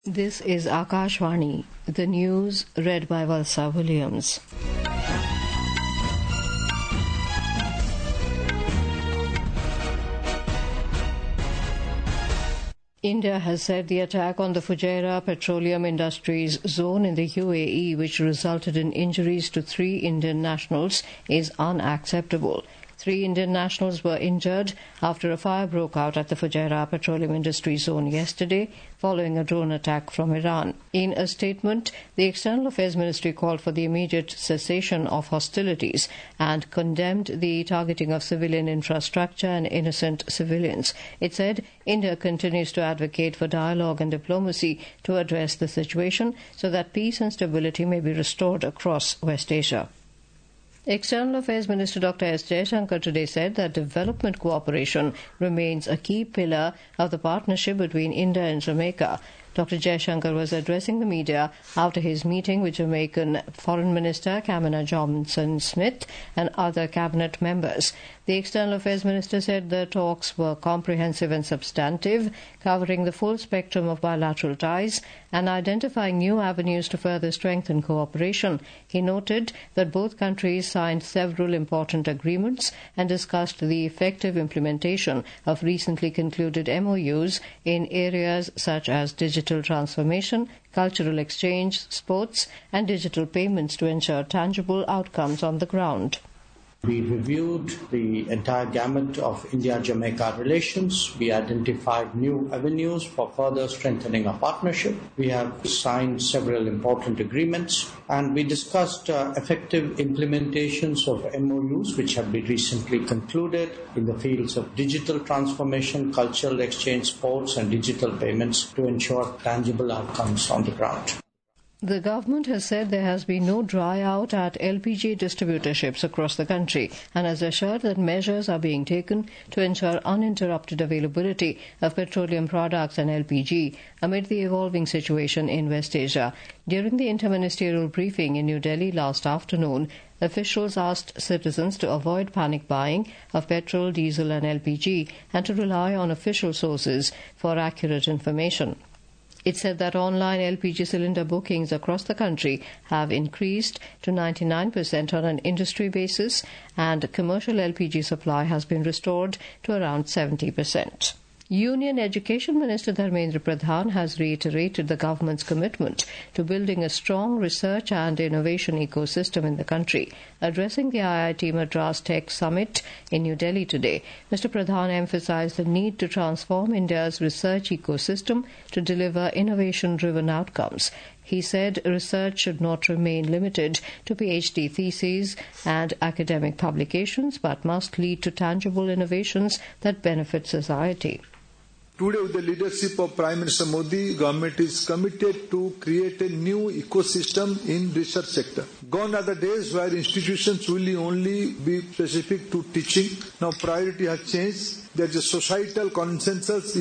This is Akashvani, the news read by Valsa Williams. India has said the attack on the Fujairah Petroleum Industries zone in the UAE, which resulted in injuries to 3 Indian nationals, is unacceptable. 3 Indian nationals were injured after a fire broke out at the Fujairah Petroleum Industries zone yesterday, following a drone attack from Iran. In a statement, the External Affairs Ministry called for the immediate cessation of hostilities and condemned the targeting of civilian infrastructure and innocent civilians. It said India continues to advocate for dialogue and diplomacy to address the situation so that peace and stability may be restored across West Asia. External Affairs Minister Dr. S. Jaishankar today said that development cooperation remains a key pillar of the partnership between India and Jamaica. Dr. Jaishankar was addressing the media after his meeting with Jamaican Foreign Minister Kamina Johnson-Smith and other cabinet members. The External Affairs Minister said the talks were comprehensive and substantive, covering the full spectrum of bilateral ties and identifying new avenues to further strengthen cooperation. He noted that both countries signed several important agreements and discussed the effective implementation of recently concluded MOUs in areas such as digital transformation, cultural exchange, sports, and digital payments to ensure tangible outcomes on the ground. We reviewed the entire gamut of India-Jamaica relations. We identified new avenues for further strengthening our partnership. We have signed several important agreements, and we discussed effective implementations of MOUs which have been recently concluded in the fields of digital transformation, cultural exchange, sports, and digital payments to ensure tangible outcomes on the ground. The government has said there has been no dry out at LPG distributorships across the country and has assured that measures are being taken to ensure uninterrupted availability of petroleum products and LPG amid the evolving situation in West Asia. During the interministerial briefing in New Delhi last afternoon, officials asked citizens to avoid panic buying of petrol, diesel and LPG and to rely on official sources for accurate information. It said that online LPG cylinder bookings across the country have increased to 99% on an industry basis, and commercial LPG supply has been restored to around 70%. Union Education Minister Dharmendra Pradhan has reiterated the government's commitment to building a strong research and innovation ecosystem in the country. Addressing the IIT Madras Tech Summit in New Delhi today, Mr. Pradhan emphasized the need to transform India's research ecosystem to deliver innovation-driven outcomes. He said research should not remain limited to PhD theses and academic publications, but must lead to tangible innovations that benefit society. Today, with the leadership of Prime Minister Modi, government is committed to create a new ecosystem in research sector. Gone are the days where institutions will only be specific to teaching. Now priority has changed. There is a societal consensus.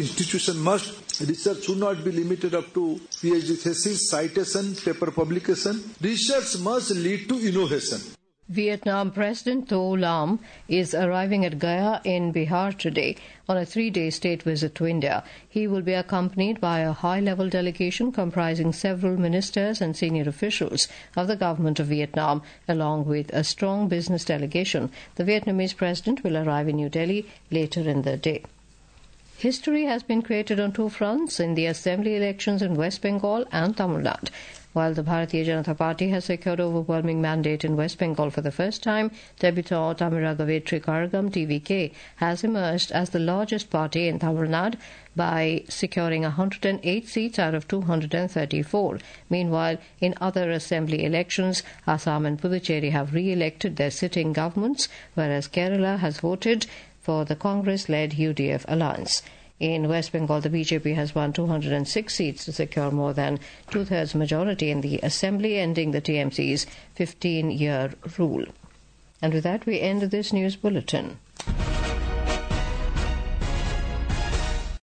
Research should not be limited up to PhD thesis, citation, paper publication. Research must lead to innovation. Vietnam President Tho Lam is arriving at Gaya in Bihar today on a 3-day state visit to India. He will be accompanied by a high-level delegation comprising several ministers and senior officials of the government of Vietnam, along with a strong business delegation. The Vietnamese president will arrive in New Delhi later in the day. History has been created on 2 fronts in the assembly elections in West Bengal and Tamil Nadu. While the Bharatiya Janata Party has secured overwhelming mandate in West Bengal for the first time, debutant Tamaraga Vetri Karagam TVK has emerged as the largest party in Tamil Nadu by securing 108 seats out of 234. Meanwhile, in other assembly elections, Assam and Puducherry have re-elected their sitting governments, whereas Kerala has voted for the Congress-led UDF alliance. In West Bengal, the BJP has won 206 seats to secure more than two-thirds majority in the assembly, ending the TMC's 15-year rule. And with that, we end this news bulletin.